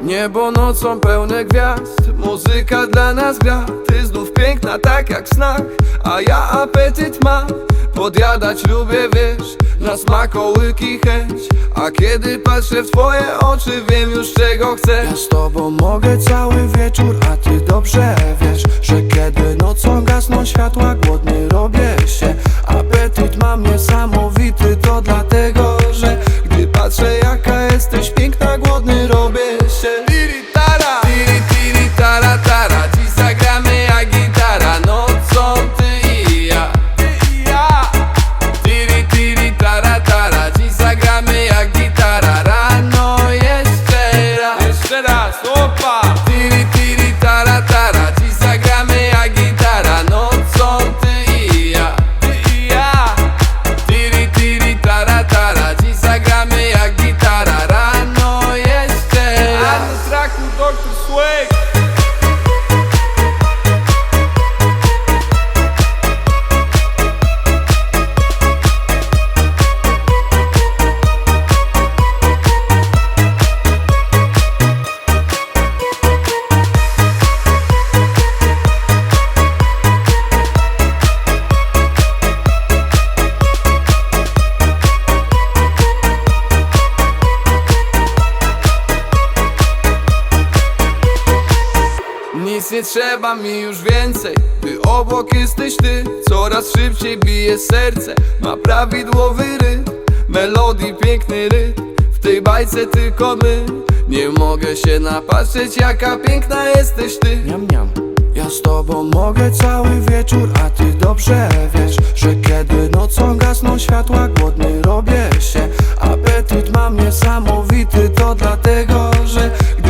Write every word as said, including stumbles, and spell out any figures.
Niebo nocą pełne gwiazd, muzyka dla nas gra. Ty znów piękna tak jak w snach, a ja apetyt mam. Podjadać lubię, wiesz, na smakołyki chęć. A kiedy patrzę w twoje oczy, wiem już czego chcę. Ja z tobą mogę cały wieczór, a ty dobrze wiesz, że kiedy nocą gasną światła, głodny robię się. Apetyt mam niesamowity, to dlatego, że gdy patrzę jaka jesteś piękna, głodny robię się. Tiri tara, tiri tiri tara tara, dziś zagramy jak gitara. Nocą ty i ja, ty i ja. Tiri tiri tara tara, dziś zagramy jak gitara. Rano jeszcze raz, jeszcze raz, opa. Tiri tiri tara tara, dziś zagramy jak gitara. Nocą ty i ja, ty i ja. Tiri tiri tara tara, dziś zagramy jak gitara. Rano jeszcze raz. A na traku doktor Swag. Nic nie trzeba mi już więcej, gdy obok jesteś ty. Coraz szybciej bije serce, ma prawidłowy rytm. Melodii piękny rytm, w tej bajce tylko my. Nie mogę się napatrzeć jaka piękna jesteś ty. Niam, niam. Ja z tobą mogę cały wieczór, a ty dobrze wiesz, że kiedy nocą gasną światła, głodny robię się. Apetyt mam niesamowity, to dlatego, że